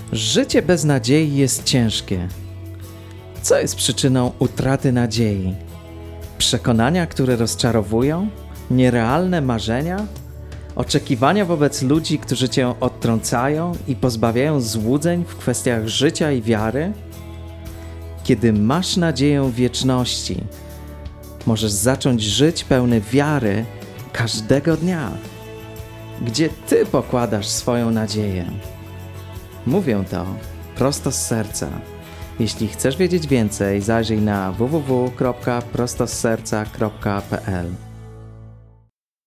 Życie bez nadziei jest ciężkie. Co jest przyczyną utraty nadziei? Przekonania, które rozczarowują? Nierealne marzenia? Oczekiwania wobec ludzi, którzy cię odtrącają i pozbawiają złudzeń w kwestiach życia i wiary? Kiedy masz nadzieję wieczności, możesz zacząć żyć pełny wiary każdego dnia. Gdzie ty pokładasz swoją nadzieję? Mówię to prosto z serca. Jeśli chcesz wiedzieć więcej, zajrzyj na www.prostozserca.pl.